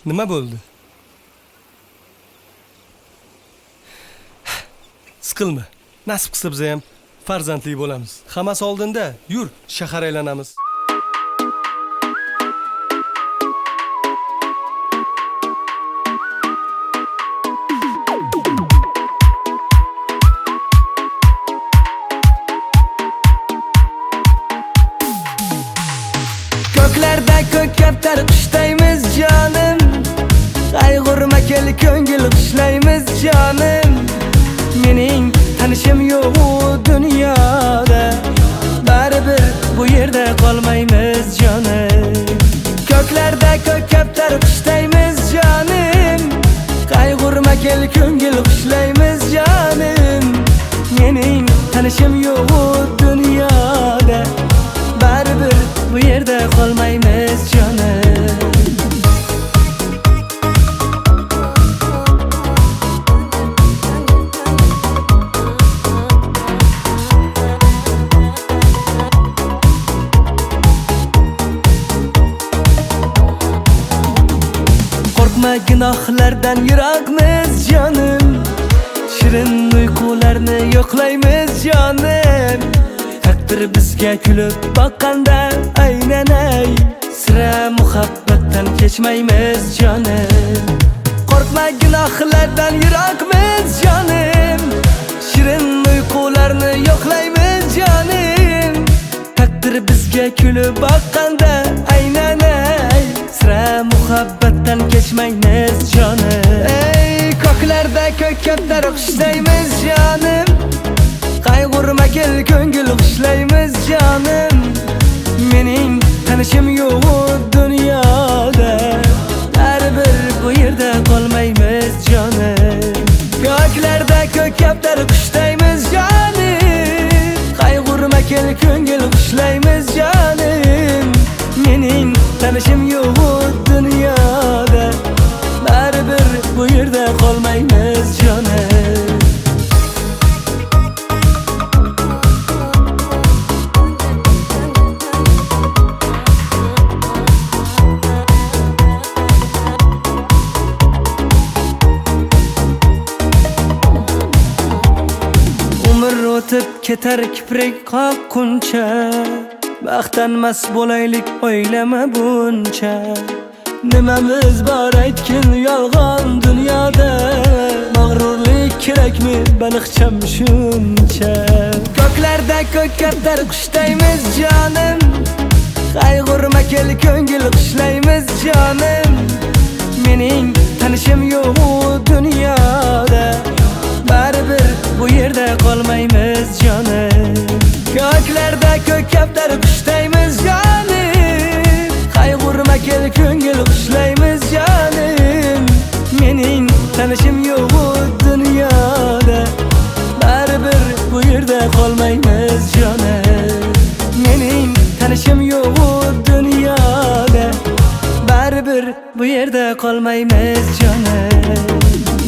Nima bo'ldi? Siqilma. Nasib qilsa biz ham farzandli bo'lamiz. Hammasi oldinda. Yur, shahar aylanamiz. Ko'klarda ko'k kaptar qushdaymiz jonim. Qayg'urma kel ko'ngil qushlaymiz jonim. Mening tanishim yo'q u dunyoda. Baribir bu yerda qolmaymiz jonim. Ko'klarda ko'k kaptar qushdaymiz jonim. Qayg'urma kel ko'ngil qushlaymiz jonim. Mening tanishim yo'q u dunyoda. Baribir bu yerda qolmaymiz jonim. Korkma gunohlardan yiroqmiz jonim. Shirin uyqularni yo'qlaymiz jonim. Taqdir bizga kulib boqqanda aylanay. Sira muhabbatdan kechmaymiz jonim. Korkma gunohlardan yiroqmiz jonim. Shirin uyqularni yo'qlaymiz jonim. Taqdir bizga kulib boqqanda aylanay. Sira muhabbatdan kechmaymiz jonim. Ey ko'klarda ko'k kaptar qushdaymiz jonim. Qayg'urma kel ko'ngil qushlaymiz jonim. Mening tanishim yo'q u dunyoda. Baribir bu yerda qolmaymiz jonim. Ko'klarda ko'k kaptar qushdaymiz jonim. Qayg'urma kel ko'ngil qushlaymiz jonim. Mening tanishim yo'q u dunyoda. Baribir bu yerda qolmaymiz jonim. O'tib ketar kiprik qoqquncha. Baxtdan mas bo'laylik o'ylama buncha. Nimamiz bor aytgin yolg'on dunyoda. Mag'rurlik kerakmi baliqcham shuncha. Ko'klarda ko'k kaptar qushdaymiz jonim. Qayg'urma kel ko'ngil qushlaymiz jonim. Mening tanishim yo'q u dunyoda. Baribir bu yerda qolmaymiz jonim. Ko'klarda ko'k kaptar qushdaymiz jonim. Qayg'urma kel ko'ngil qushlaymiz jonim. Mening tanishim yo'q u dunyoda. Baribir bu yerda qolmaymiz jonim. Mening tanishim yo'q u dunyoda. Baribir bu yerda qolmaymiz jonim.